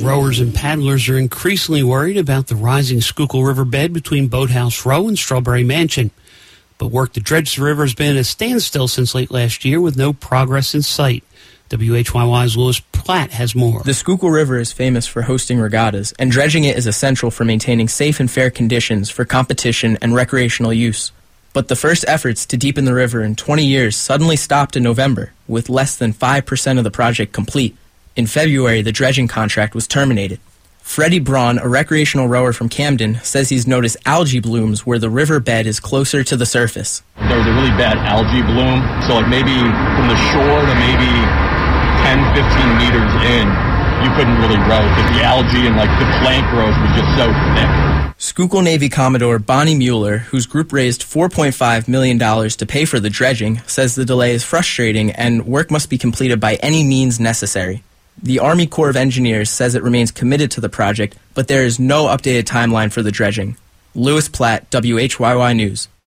Rowers and paddlers are increasingly worried about the rising Schuylkill River bed between Boathouse Row and Strawberry Mansion. But work to dredge the river has been at a standstill since late last year with no progress in sight. WHYY's Lewis Platt has more. The Schuylkill River is famous for hosting regattas, and dredging it is essential for maintaining safe and fair conditions for competition and recreational use. But the first efforts to deepen the river in 20 years suddenly stopped in November, with less than 5% of the project complete. In February, the dredging contract was terminated. Freddie Braun, a recreational rower from Camden, says he's noticed algae blooms where the river bed is closer to the surface. There was a really bad algae bloom, so like maybe from the shore to maybe 10, 15 meters in, you couldn't really row because the algae and like the plant growth was just so thick. Schuylkill Navy Commodore Bonnie Mueller, whose group raised $4.5 million to pay for the dredging, says the delay is frustrating and work must be completed by any means necessary. The Army Corps of Engineers says it remains committed to the project, but there is no updated timeline for the dredging. Lewis Platt, WHYY News.